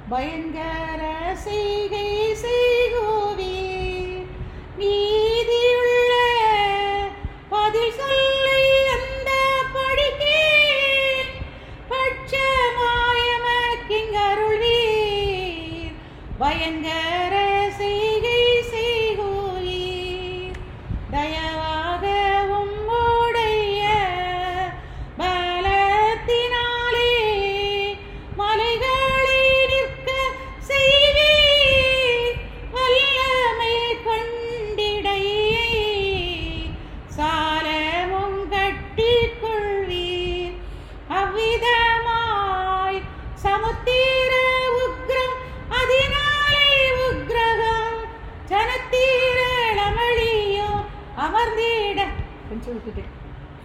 பயங்கர செய்கை செய்குவீர். நீதியுள்ள பதில் சொல்லை அந்த படிக்கே பட்சமாயமக்கிங் அருள்வீர். பயங்கர